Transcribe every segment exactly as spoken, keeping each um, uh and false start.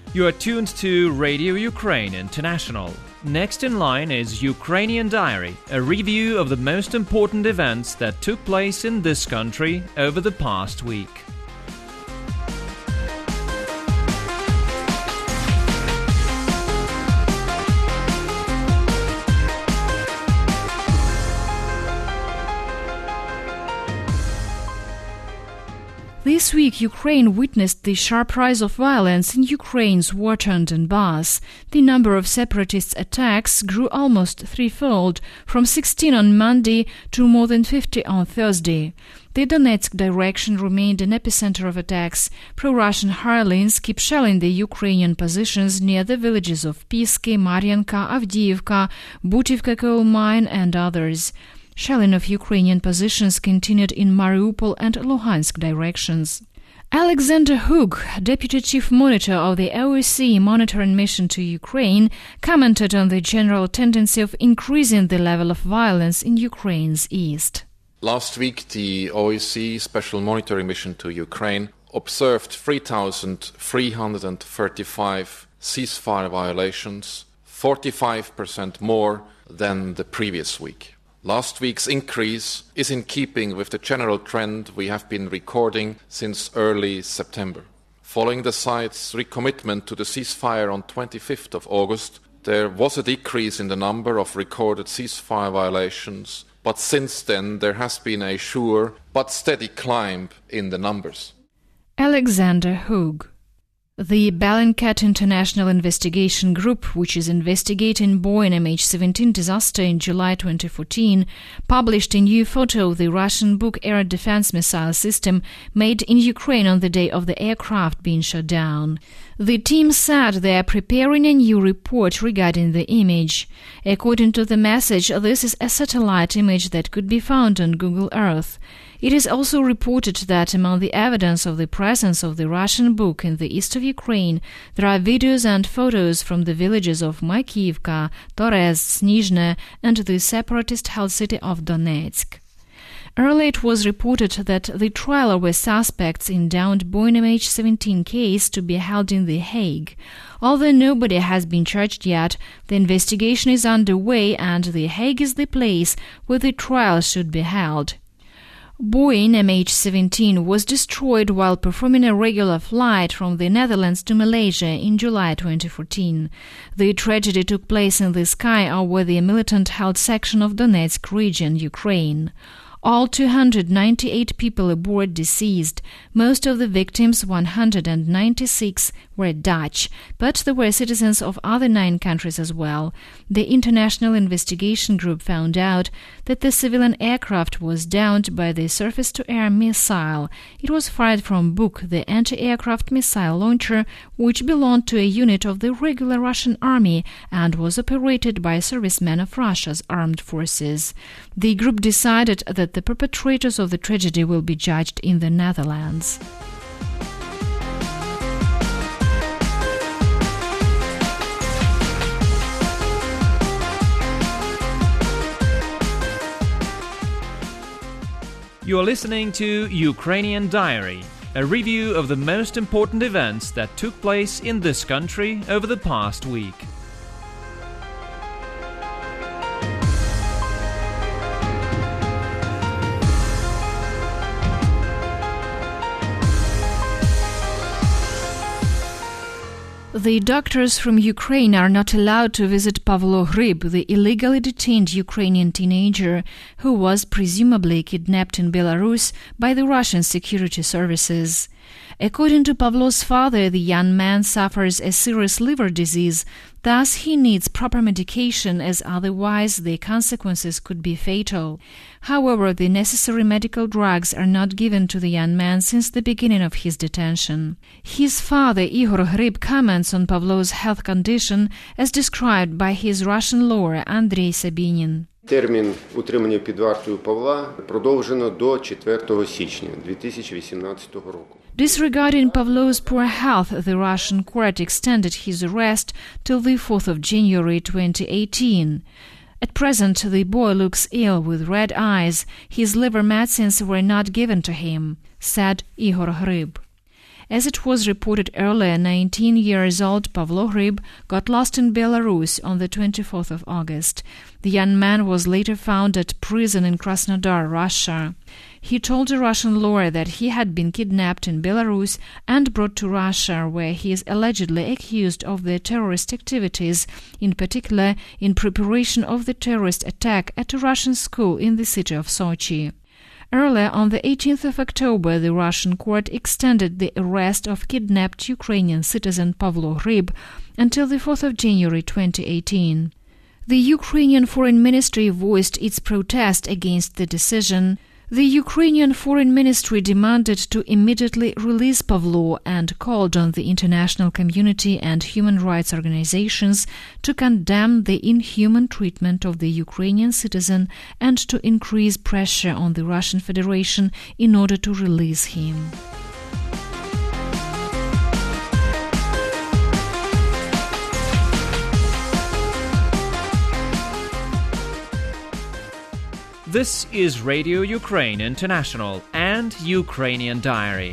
You are tuned to Radio Ukraine International. Next in line is Ukrainian Diary, a review of the most important events that took place in this country over the past week. This week, Ukraine witnessed the sharp rise of violence in Ukraine's war-torn Donbas. The number of separatist attacks grew almost threefold, from sixteen on Monday to more than fifty on Thursday. The Donetsk direction remained an epicenter of attacks. Pro-Russian hirelings keep shelling the Ukrainian positions near the villages of Piski, Maryanka, Avdiivka, Butivka coal mine and others. Shelling of Ukrainian positions continued in Mariupol and Luhansk directions. Alexander Hug, Deputy Chief Monitor of the O S C E monitoring mission to Ukraine, commented on the general tendency of increasing the level of violence in Ukraine's east. Last week, the O S C E Special Monitoring Mission to Ukraine observed three thousand three hundred thirty-five ceasefire violations, forty-five percent more than the previous week. Last week's increase is in keeping with the general trend we have been recording since early September. Following the side's recommitment to the ceasefire on twenty-fifth of August, there was a decrease in the number of recorded ceasefire violations, but since then there has been a sure but steady climb in the numbers. Alexander Hug. The Bellingcat International Investigation Group, which is investigating Boeing M H seventeen disaster in July twenty fourteen, published a new photo of the Russian Buk air defense missile system made in Ukraine on the day of the aircraft being shot down. The team said they are preparing a new report regarding the image. According to the message, this is a satellite image that could be found on Google Earth. It is also reported that among the evidence of the presence of the Russian Buk in the east of Ukraine, there are videos and photos from the villages of Makivka, Torez, Snizhne, and the separatist-held city of Donetsk. Earlier it was reported that the trial of suspects in downed Boeing M H seventeen case to be held in The Hague. Although nobody has been charged yet, the investigation is underway and The Hague is the place where the trial should be held. Boeing M H seventeen was destroyed while performing a regular flight from the Netherlands to Malaysia in July twenty fourteen. The tragedy took place in the sky over the militant-held section of Donetsk region, Ukraine. All two hundred ninety-eight people aboard deceased. Most of the victims, one hundred ninety-six, were Dutch, but there were citizens of other nine countries as well. The International Investigation Group found out that the civilian aircraft was downed by the surface-to-air missile. It was fired from Buk, the anti-aircraft missile launcher, which belonged to a unit of the regular Russian army and was operated by servicemen of Russia's armed forces. The group decided that the perpetrators of the tragedy will be judged in the Netherlands. You are listening to Ukrainian Diary, a review of the most important events that took place in this country over the past week. The doctors from Ukraine are not allowed to visit Pavlo Hryb, the illegally detained Ukrainian teenager who was presumably kidnapped in Belarus by the Russian security services. According to Pavlo's father, the young man suffers a serious liver disease, thus he needs proper medication as otherwise the consequences could be fatal. However, the necessary medical drugs are not given to the young man since the beginning of his detention. His father, Igor Hryb, comments on Pavlo's health condition as described by his Russian lawyer Andrei Sabinin. Термін утримання під вартою Павла продовжено до четвертого січня дві тисячі вісімнадцятого року. Disregarding Pavlo's poor health, the Russian court extended his arrest till the fourth of January twenty eighteen. At present, the boy looks ill with red eyes. His liver medicines were not given to him, said Igor Hryb. As it was reported earlier, nineteen years old Pavlo Hryb got lost in Belarus on the twenty-fourth of August. The young man was later found at prison in Krasnodar, Russia. He told a Russian lawyer that he had been kidnapped in Belarus and brought to Russia, where he is allegedly accused of the terrorist activities, in particular in preparation of the terrorist attack at a Russian school in the city of Sochi. Earlier, on the eighteenth of October, the Russian court extended the arrest of kidnapped Ukrainian citizen Pavlo Hryb until the fourth of January twenty eighteen. The Ukrainian Foreign Ministry voiced its protest against the decision. The Ukrainian Foreign Ministry demanded to immediately release Pavlo and called on the international community and human rights organizations to condemn the inhuman treatment of the Ukrainian citizen and to increase pressure on the Russian Federation in order to release him. This is Radio Ukraine International and Ukrainian Diary.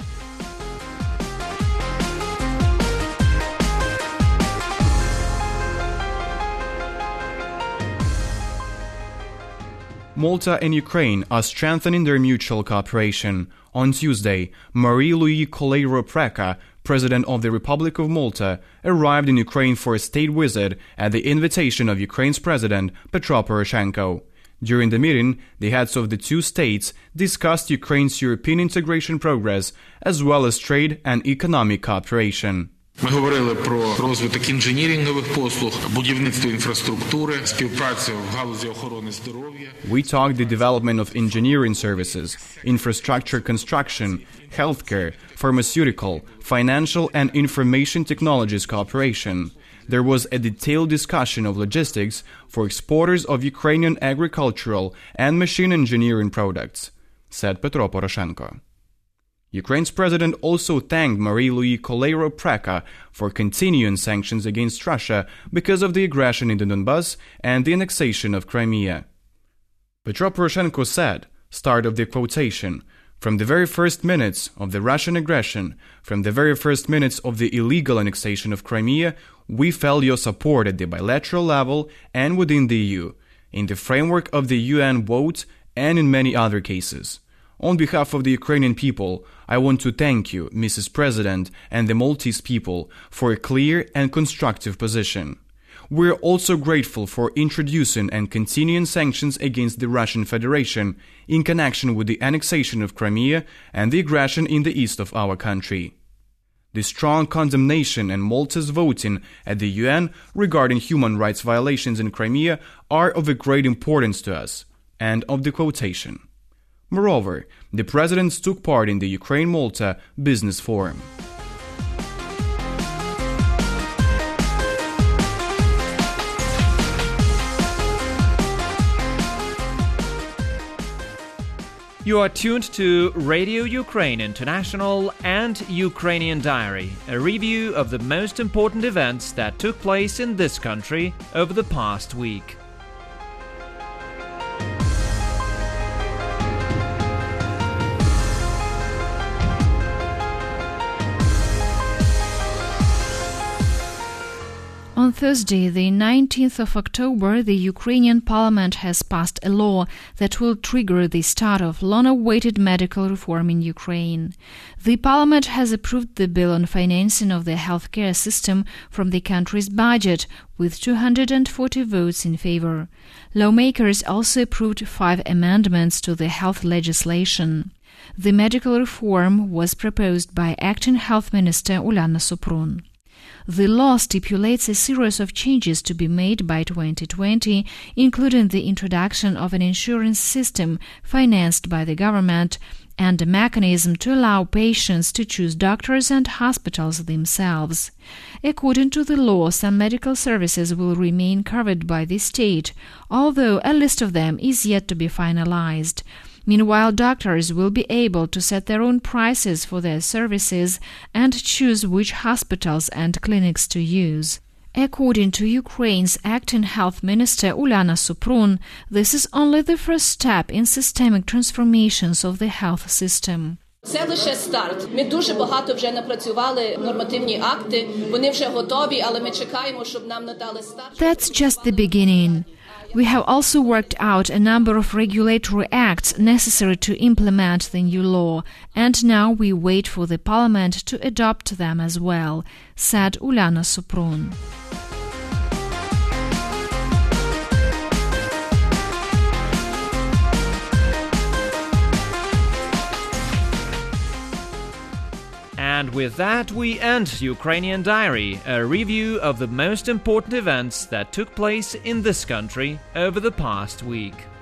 Malta and Ukraine are strengthening their mutual cooperation. On Tuesday, Marie-Louise Koleiro-Preka, President of the Republic of Malta, arrived in Ukraine for a state visit at the invitation of Ukraine's President Petro Poroshenko. During the meeting, the heads of the two states discussed Ukraine's European integration progress, as well as trade and economic cooperation. Ми говорили про розвиток інженерингових послуг, будівництво інфраструктури, співпрацю в галузі охорони здоров'я. We talked the development of engineering services, infrastructure construction, healthcare, pharmaceutical, financial and information technologies cooperation. There was a detailed discussion of logistics for exporters of Ukrainian agricultural and machine engineering products, said Petro Poroshenko. Ukraine's president also thanked Marie-Louise Koleiro-Preka for continuing sanctions against Russia because of the aggression in the Donbas and the annexation of Crimea. Petro Poroshenko said, start of the quotation, "From the very first minutes of the Russian aggression, from the very first minutes of the illegal annexation of Crimea, we felt your support at the bilateral level and within the E U, in the framework of the U N vote and in many other cases. On behalf of the Ukrainian people, I want to thank you, Missus President, and the Maltese people for a clear and constructive position. We are also grateful for introducing and continuing sanctions against the Russian Federation in connection with the annexation of Crimea and the aggression in the east of our country. The strong condemnation and Malta's voting at the U N regarding human rights violations in Crimea are of a great importance to us." End of the quotation. Moreover, the presidents took part in the Ukraine-Malta Business Forum. You are tuned to Radio Ukraine International and Ukrainian Diary, a review of the most important events that took place in this country over the past week. On Thursday, the nineteenth of October, the Ukrainian parliament has passed a law that will trigger the start of long-awaited medical reform in Ukraine. The parliament has approved the bill on financing of the healthcare system from the country's budget, with two hundred forty votes in favor. Lawmakers also approved five amendments to the health legislation. The medical reform was proposed by Acting Health Minister Ulyana Suprun. The law stipulates a series of changes to be made by twenty twenty, including the introduction of an insurance system financed by the government and a mechanism to allow patients to choose doctors and hospitals themselves. According to the law, some medical services will remain covered by the state, although a list of them is yet to be finalized. Meanwhile, doctors will be able to set their own prices for their services and choose which hospitals and clinics to use. According to Ukraine's acting health minister Ulyana Suprun, this is only the first step in systemic transformations of the health system. Це лише старт. Ми дуже багато вже напрацювали нормативні акти. Вони вже готові, але ми чекаємо, щоб нам надали старт. That's just the beginning. We have also worked out a number of regulatory acts necessary to implement the new law, and now we wait for the Parliament to adopt them as well, said Uliana Supron. And with that, we end Ukrainian Diary, a review of the most important events that took place in this country over the past week.